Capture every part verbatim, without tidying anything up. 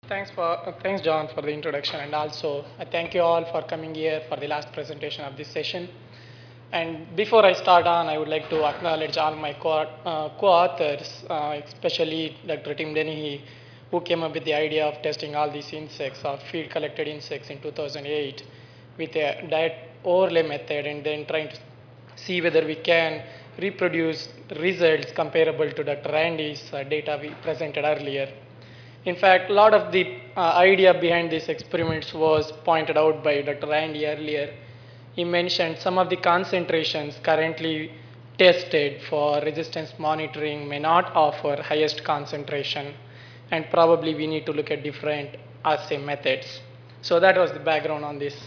Thanks for uh, thanks John for the introduction, and also I thank you all for coming here for the last presentation of this session. And before I start on, I would like to acknowledge all my co- uh, co-authors, uh, especially Doctor Tim Dennehy, who came up with the idea of testing all these insects or field collected insects in two thousand eight with a diet overlay method, and then trying to see whether we can reproduce results comparable to Doctor Randy's uh, data we presented earlier. In fact, a lot of the uh, idea behind these experiments was pointed out by Doctor Randy earlier. He mentioned some of the concentrations currently tested for resistance monitoring may not offer highest concentration, and probably we need to look at different assay methods. So that was the background on this.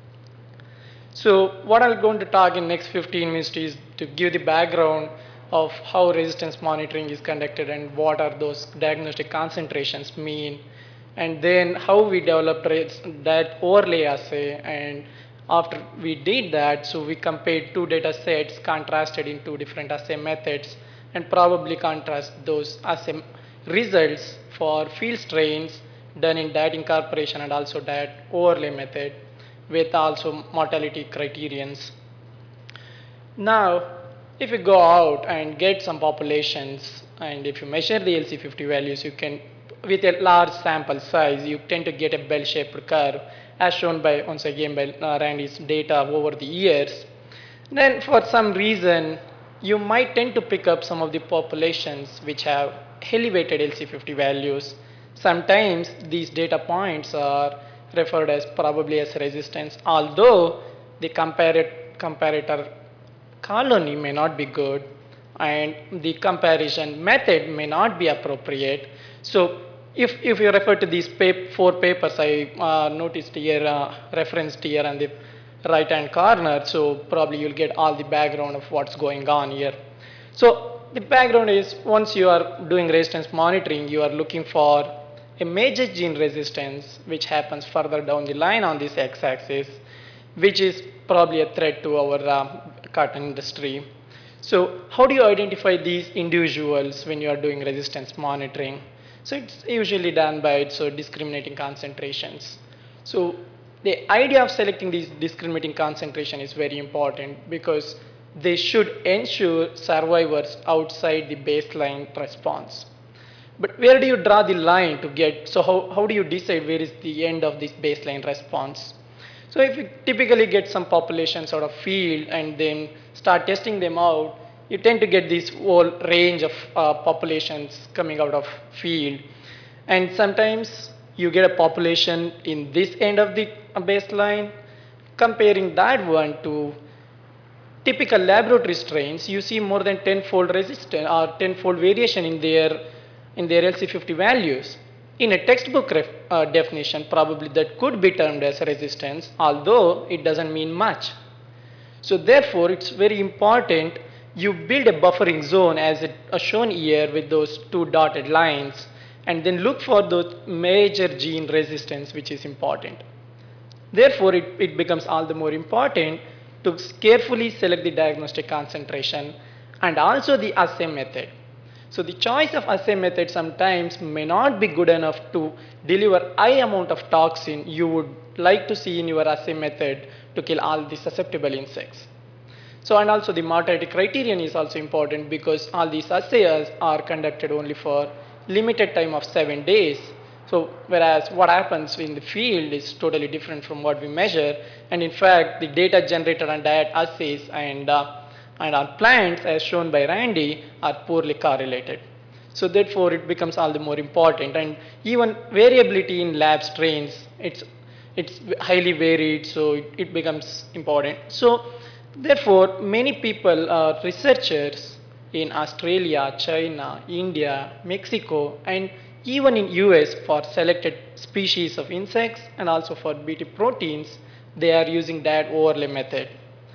So what I'm going to talk in next fifteen minutes is to give the background of how resistance monitoring is conducted and what are those diagnostic concentrations mean, and then how we developed that overlay assay. And after we did that, so we compared two data sets contrasted in two different assay methods, and probably contrast those assay results for field strains done in diet incorporation and also diet overlay method with also mortality criterions. Now, if you go out and get some populations, and if you measure the L C fifty values, you can, with a large sample size, you tend to get a bell-shaped curve, as shown by, once again, by uh, Randy's data over the years. Then, for some reason, you might tend to pick up some of the populations which have elevated L C fifty values. Sometimes these data points are referred as probably as resistance, although the comparat- comparator colony may not be good and the comparison method may not be appropriate. So if, if you refer to these pap- four papers I uh, noticed here, uh, referenced here on the right hand corner, so probably you'll get all the background of what's going on here. So the background is once you are doing resistance monitoring, you are looking for a major gene resistance which happens further down the line on this x-axis, which is probably a threat to our uh, cotton industry. So how do you identify these individuals when you are doing resistance monitoring? So it's usually done by so discriminating concentrations. So the idea of selecting these discriminating concentration is very important because they should ensure survivors outside the baseline response. But where do you draw the line to get, so how, how do you decide where is the end of this baseline response? So if you typically get some populations out of field and then start testing them out, you tend to get this whole range of uh, populations coming out of field. And sometimes you get a population in this end of the baseline, comparing that one to typical laboratory strains, you see more than ten-fold resistance or ten-fold variation in their in their L C fifty values. In a textbook ref, uh, definition, probably that could be termed as resistance, although it doesn't mean much. So therefore, it's very important you build a buffering zone as it as shown here with those two dotted lines, and then look for those major gene resistance, which is important. Therefore, it, it becomes all the more important to carefully select the diagnostic concentration and also the assay method. So the choice of assay method sometimes may not be good enough to deliver high amount of toxin you would like to see in your assay method to kill all the susceptible insects. So and also the mortality criterion is also important because all these assays are conducted only for limited time of seven days. So whereas what happens in the field is totally different from what we measure, and in fact the data generated on diet assays and uh, and on plants as shown by Randy are poorly correlated. So therefore it becomes all the more important, and even variability in lab strains, it's it's highly varied, so it, it becomes important. So therefore many people, uh, researchers in Australia, China, India, Mexico, and even in U S for selected species of insects and also for B T proteins, they are using that overlay method.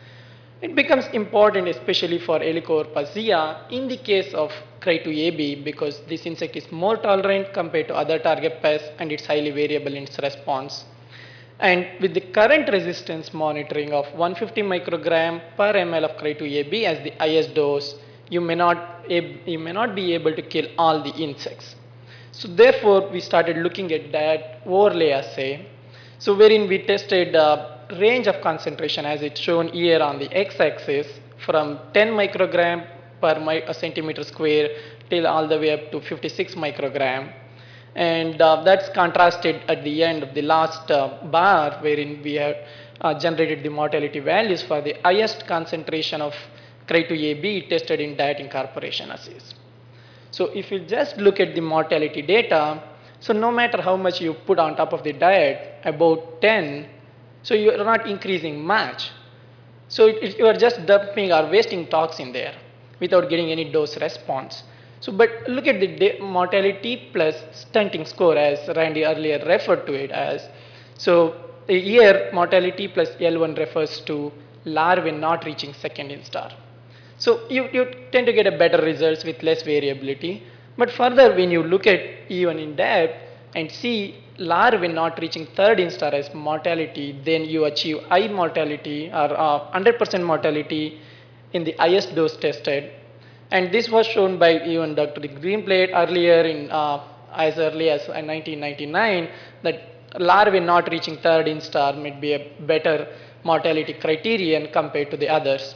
It becomes important especially for Helicoverpa in the case of Cry two A B because this insect is more tolerant compared to other target pests and it's highly variable in its response. And with the current resistance monitoring of one hundred fifty microgram per ml of Cry two A B as the highest dose, you may not, you may not be able to kill all the insects. So therefore, we started looking at that overlay assay. So wherein we tested uh, range of concentration as it's shown here on the x-axis from ten microgram per mi centimeter square till all the way up to fifty-six microgram. And uh, that's contrasted at the end of the last uh, bar wherein we have uh, generated the mortality values for the highest concentration of Cry two A B tested in diet incorporation assays. So if you just look at the mortality data, so no matter how much you put on top of the diet, about ten, so you are not increasing much. So it, it, you are just dumping or wasting toxin there without getting any dose response. So but look at the mortality plus stunting score as Randy earlier referred to it as. So here mortality plus L one refers to larvae not reaching second instar. So you, you tend to get a better results with less variability. But further, when you look at even in depth and see larvae not reaching third instar as mortality, then you achieve high mortality or uh, one hundred percent mortality in the highest dose tested. And this was shown by even Doctor Greenblatt earlier in uh, as early as nineteen ninety-nine that larvae not reaching third instar might be a better mortality criterion compared to the others.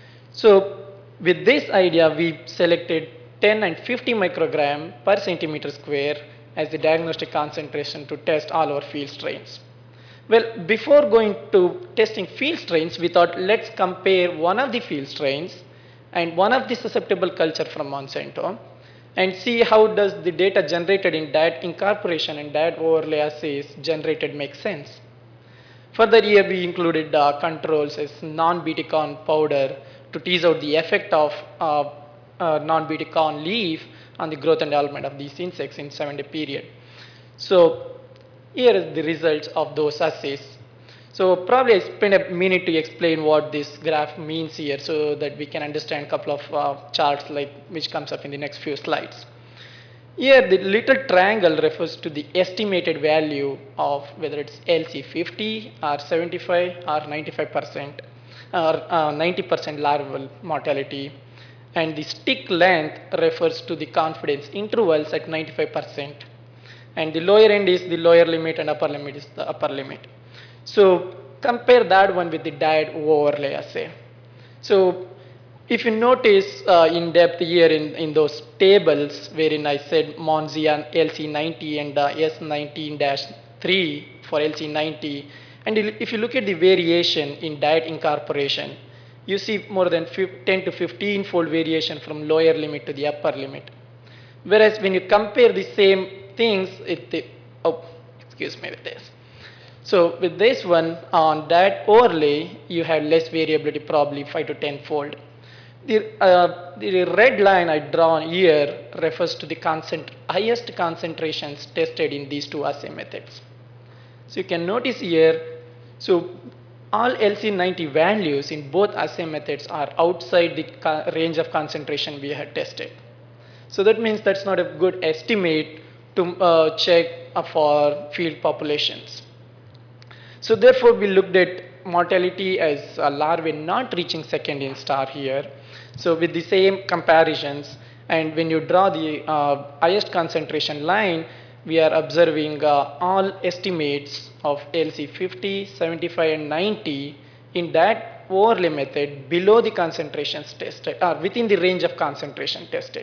So with this idea, we selected ten and fifty microgram per centimeter square as the diagnostic concentration to test all our field strains. Well, before going to testing field strains, we thought let's compare one of the field strains and one of the susceptible culture from Monsanto and see how does the data generated in diet incorporation and diet overlay assays generated make sense. Further, here we included uh, controls as non-B T corn powder to tease out the effect of uh, uh, non-B T corn leaf on the growth and development of these insects in seven day period. So here is the results of those assays. So probably I spend a minute to explain what this graph means here so that we can understand a couple of uh, charts like which comes up in the next few slides. Here the little triangle refers to the estimated value of whether it's L C fifty or seventy-five or ninety-five percent or uh, ninety percent larval mortality, and the stick length refers to the confidence intervals at ninety-five percent, and the lower end is the lower limit and upper limit is the upper limit. So compare that one with the diet overlay assay. So if you notice uh, in depth here in, in those tables wherein I said Monzian L C ninety and uh, S nineteen dash three for L C ninety, and if you look at the variation in diet incorporation, you see more than ten to fifteen fold variation from lower limit to the upper limit. Whereas when you compare the same things, it, the, oh, excuse me with this. So with this one on diet overlay, you have less variability, probably five to ten fold. The, uh, the red line I drawn here refers to the concent highest concentrations tested in these two assay methods. So you can notice here, so all L C ninety values in both assay methods are outside the range of concentration we had tested. So that means that's not a good estimate to uh, check uh, for field populations. So therefore, we looked at mortality as a larvae not reaching second instar here. So with the same comparisons, and when you draw the uh, highest concentration line, we are observing uh, all estimates of L C fifty, seventy-five, and ninety in that overlay method below the concentrations tested, or within the range of concentration tested.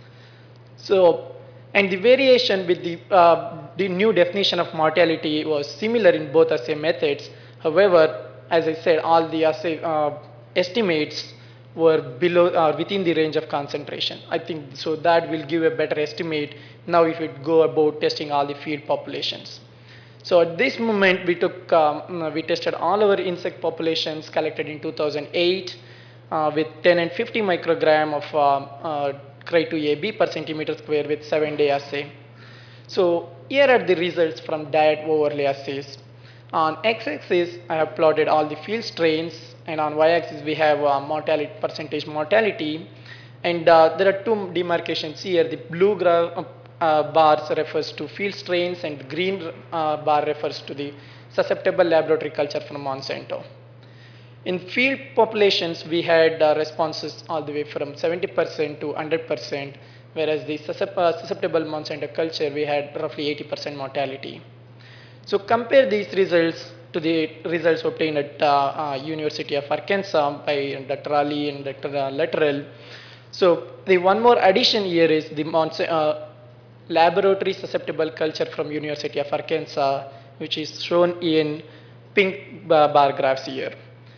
So, and the variation with the, uh, the new definition of mortality was similar in both assay methods. However, as I said, all the assay uh, estimates were below or uh, within the range of concentration. I think so that will give a better estimate now if we go about testing all the field populations. So at this moment, we took um, we tested all our insect populations collected in two thousand eight uh, with ten and fifty microgram of uh, uh, Cry two A B per centimeter square with seven day assay. So here are the results from diet overlay assays. On x-axis, I have plotted all the field strains, and on y-axis we have uh, mortality percentage mortality. And uh, there are two demarcations here. The blue graph, uh, bars refers to field strains, and the green uh, bar refers to the susceptible laboratory culture from Monsanto. In field populations, we had uh, responses all the way from seventy percent to one hundred percent, whereas the suscep- uh, susceptible Monsanto culture, we had roughly eighty percent mortality. So compare these results to the results obtained at uh, uh, University of Arkansas by Doctor Ali and Doctor Luttrell. So the one more addition here is the Monsa- uh, laboratory susceptible culture from University of Arkansas, which is shown in pink bar graphs here.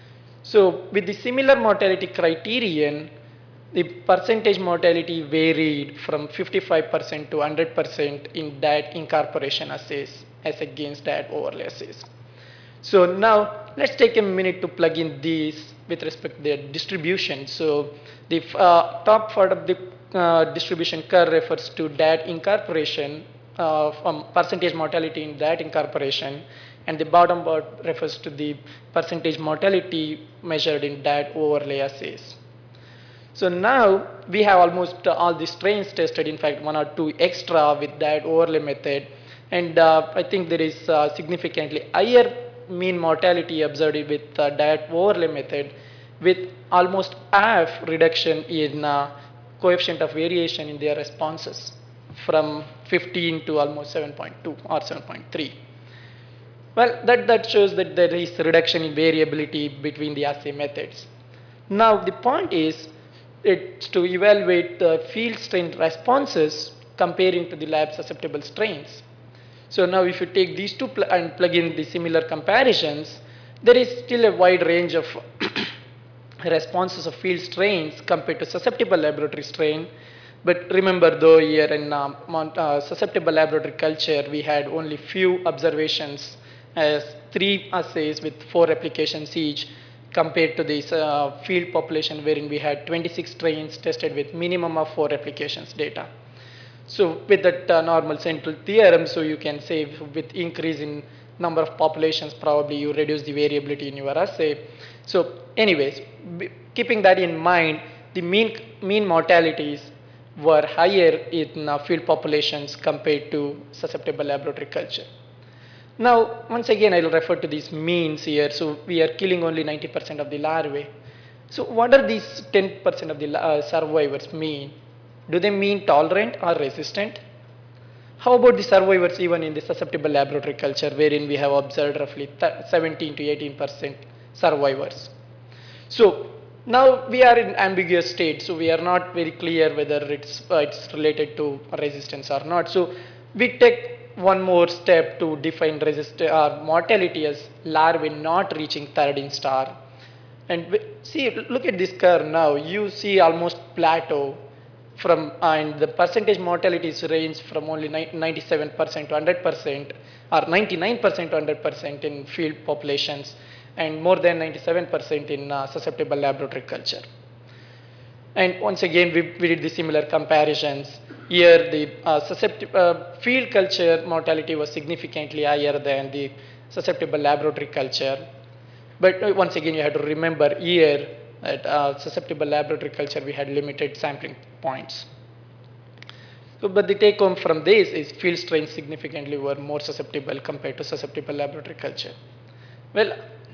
So with the similar mortality criterion, the percentage mortality varied from fifty-five percent to one hundred percent in diet incorporation assays as against diet overlay assays. So now let's take a minute to plug in these with respect to their distribution. So the uh, top part of the uh, distribution curve refers to diet incorporation uh, from percentage mortality in diet incorporation, and the bottom part refers to the percentage mortality measured in diet overlay assays. So now we have almost uh, all the strains tested, in fact one or two extra with diet overlay method, and uh, I think there is uh, significantly higher mean mortality observed with uh, diet overlay method, with almost half reduction in uh, coefficient of variation in their responses from fifteen to almost seven point two or seven point three. Well, that, that shows that there is reduction in variability between the assay methods. Now, the point is it's to evaluate the field strain responses comparing to the lab susceptible strains. So now if you take these two pl and plug in the similar comparisons, there is still a wide range of responses of field strains compared to susceptible laboratory strain. But remember though, here in um, uh, susceptible laboratory culture, we had only few observations as three assays with four replications each, compared to this uh, field population wherein we had twenty-six strains tested with minimum of four replications data. So with that uh, normal central theorem, so you can say with increase in number of populations, probably you reduce the variability in your assay. So anyways, keeping that in mind, the mean, mean mortalities were higher in uh, field populations compared to susceptible laboratory culture. Now, once again, I'll refer to these means here. So we are killing only ninety percent of the larvae. So what are these ten percent of the uh, survivors mean? Do they mean tolerant or resistant? How about the survivors even in the susceptible laboratory culture, wherein we have observed roughly seventeen to eighteen percent survivors? So now we are in ambiguous state, so we are not very clear whether it's, uh, it's related to resistance or not. So we take one more step to define resist uh, mortality as larvae not reaching Tharadin star. And see, look at this curve now. You see almost plateau from, uh, and the percentage mortalities range from only ninety-seven percent to one hundred percent, or ninety-nine percent to one hundred percent in field populations, and more than ninety-seven percent in uh, susceptible laboratory culture. And once again, we, we did the similar comparisons. Here, the uh, susceptible uh, field culture mortality was significantly higher than the susceptible laboratory culture. But uh, once again, you have to remember here that uh, susceptible laboratory culture, we had limited sampling points. So, but the take home from this is field strains significantly were more susceptible compared to susceptible laboratory culture. Well,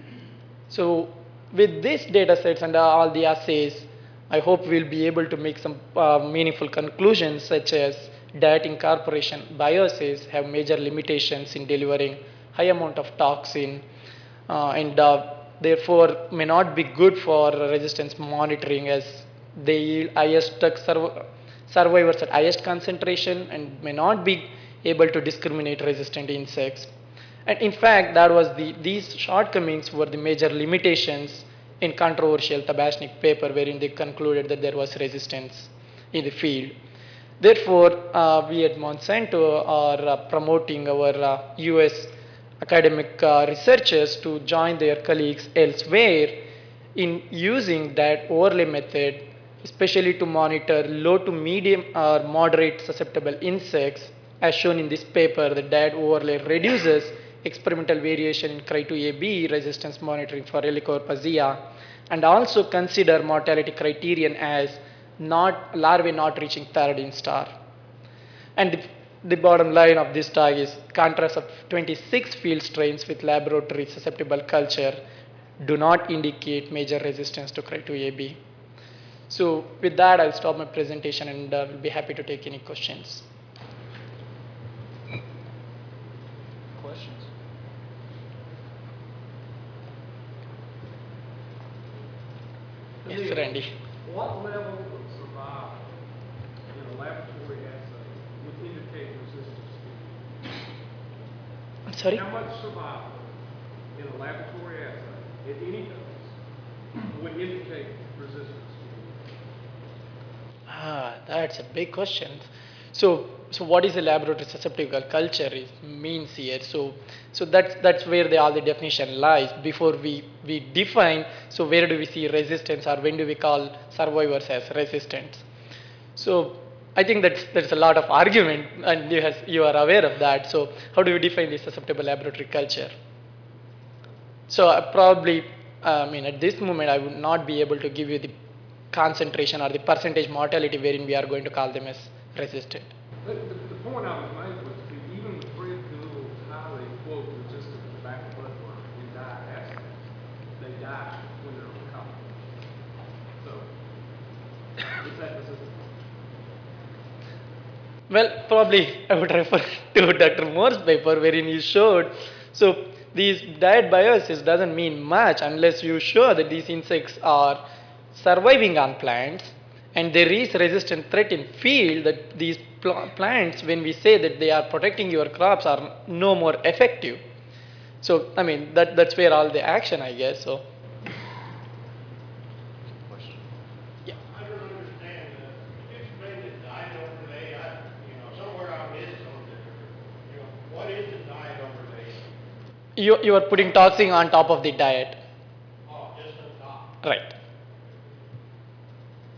so with these data sets and all the assays, I hope we'll be able to make some uh, meaningful conclusions, such as diet incorporation bioassays have major limitations in delivering high amount of toxin, uh, and uh, therefore may not be good for resistance monitoring, as they yield highest survivors at highest concentration and may not be able to discriminate resistant insects. And in fact, that was the, these shortcomings were the major limitations in controversial Tabashnik paper, wherein they concluded that there was resistance in the field. Therefore, uh, we at Monsanto are uh, promoting our uh, U S academic uh, researchers to join their colleagues elsewhere in using that overlay method, especially to monitor low to medium or moderate susceptible insects. As shown in this paper, the diet overlay reduces experimental variation in Cry two A B resistance monitoring for Helicoverpa, and also consider mortality criterion as not larvae not reaching Tharadin star. And the, the bottom line of this talk is contrast of twenty-six field strains with laboratory susceptible culture do not indicate major resistance to Cry two A B. So with that, I'll stop my presentation and uh, will be happy to take any questions. Questions? Yes, Randy. What level of survival in a laboratory assay would indicate resistance to Sorry? How much survival in a laboratory assay at any dose would indicate resistance to Ah, that's a big question. So, so what is a laboratory susceptible culture is means here? So, so that's that's where the, all the definition lies. Before we we define, so where do we see resistance, or when do we call survivors as resistant? So, I think that's there's a lot of argument, and you has you are aware of that. So, how do we define the susceptible laboratory culture? So I probably, I mean, at this moment, I would not be able to give you the concentration or the percentage mortality wherein we are going to call them as resistant. The, the, the point I was making was that even the Fred Gould's highly, quote, resistant tobacco bloodworm in diet assays, they die when they're on copper. So, is that resistant? Well, probably I would refer to Doctor Moore's paper wherein he showed, so these diet biosis doesn't mean much unless you show that these insects are surviving on plants and there is resistant threat in field, that these pl- plants, when we say that they are protecting your crops, are no more effective. So I mean that that's where all the action, I guess. So yeah. I don't understand, uh, could you explain the diet overlay? I, you know, somewhere I missed something. You know, what is the diet overlay? You you are putting toxin on top of the diet, Oh, just on top. right?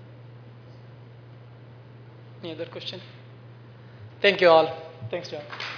Any other question? Thank you all. Thanks, John.